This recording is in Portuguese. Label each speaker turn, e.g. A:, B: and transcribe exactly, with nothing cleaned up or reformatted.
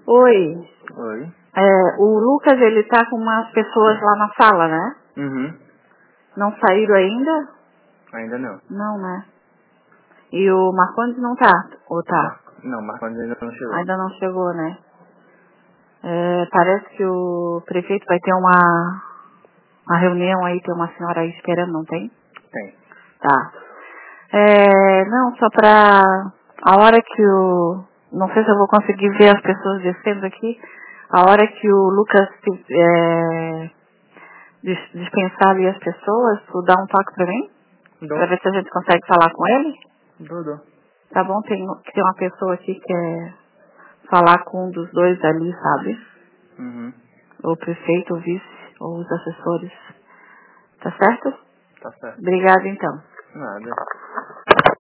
A: Oi.
B: Oi.
A: É, o Lucas, ele tá com umas pessoas lá na sala, né?
B: Uhum.
A: Não saíram ainda?
B: Ainda não.
A: Não, né? E o Marcondes não tá? Ou tá?
B: Mar... Não, Marcondes ainda não chegou.
A: Ainda não chegou, né? É, parece que o prefeito vai ter uma, uma reunião aí, tem uma senhora aí esperando, não tem?
B: Tem.
A: Tá. É, não, só pra... A hora que o... Não sei se eu vou conseguir ver as pessoas descendo aqui. A hora que o Lucas é, dis- dispensar ali as pessoas, tu dá um toque pra mim?
B: Dou.
A: Pra ver se a gente consegue falar com ele?
B: Dou, dou.
A: Tá bom? Tem, tem uma pessoa aqui que quer falar com um dos dois ali, sabe?
B: Uhum.
A: O prefeito, o vice, ou os assessores. Tá certo?
B: Tá certo.
A: Obrigada, então.
B: Nada.